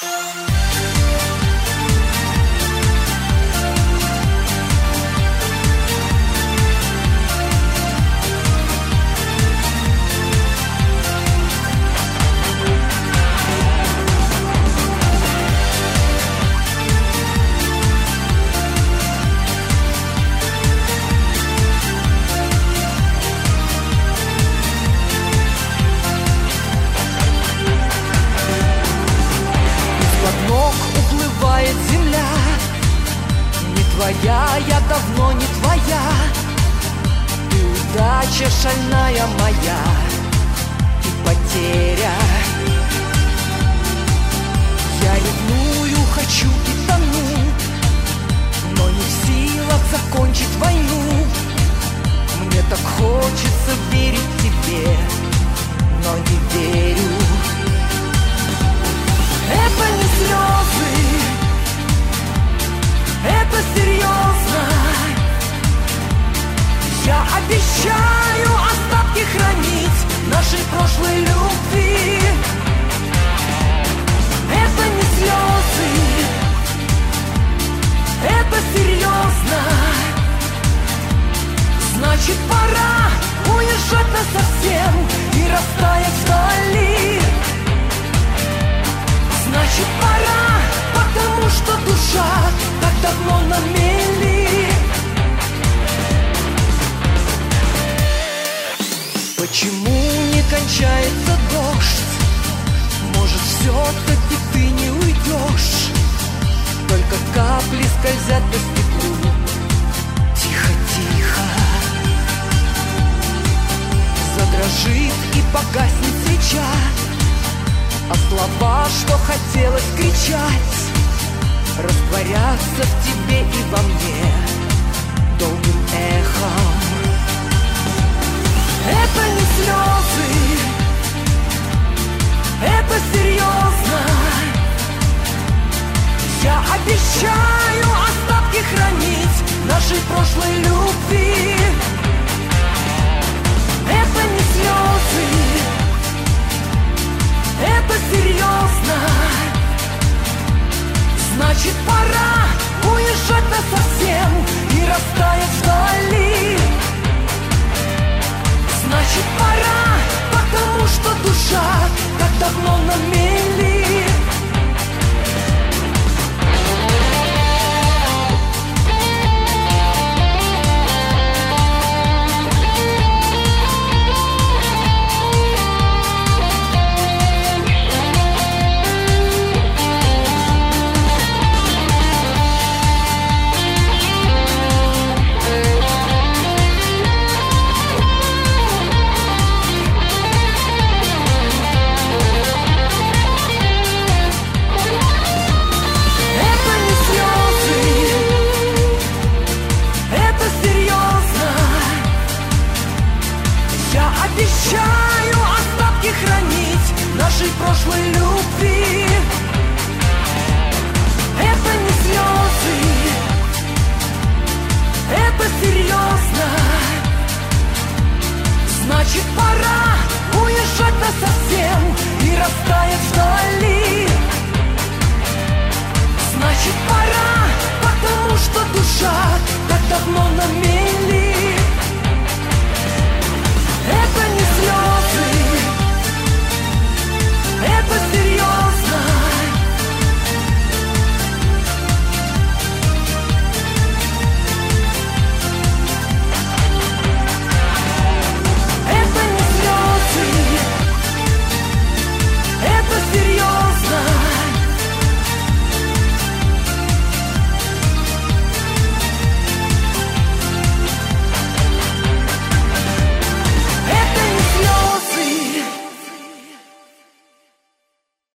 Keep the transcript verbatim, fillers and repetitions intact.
Твоя, я давно не твоя. Ты удача шальная моя и потеря. Я ревную, хочу и тону, но не в силах закончить войну. Мне так хочется верить тебе, но не верю. Это не слезы, это серьезно. Я обещаю остатки хранить нашей прошлой любви. Это не слезы, это серьезно. Значит, пора уезжать насовсем и растаять вдали. Значит, пора, потому что душа так давно на мели. Почему не кончается дождь? Может, все-таки ты не уйдешь? Только капли скользят по стеклу. Тихо-тихо. Задрожит и погаснет свеча, а слова, что хотелось кричать, растворятся в тебе и во мне долгим эхом. Это не слезы, это серьезно. Я обещаю остатки хранить нашей прошлой любви. Это не слезы, это серьезно. Значит, пора уезжать насовсем и растаять вдали. Значит, пора, потому что душа так давно на мели. Обещаю остатки хранить нашей прошлой любви. Это не слезы, это серьезно. Значит, пора уезжать насовсем и растаять вдали. Значит, пора, потому что душа так давно на мели.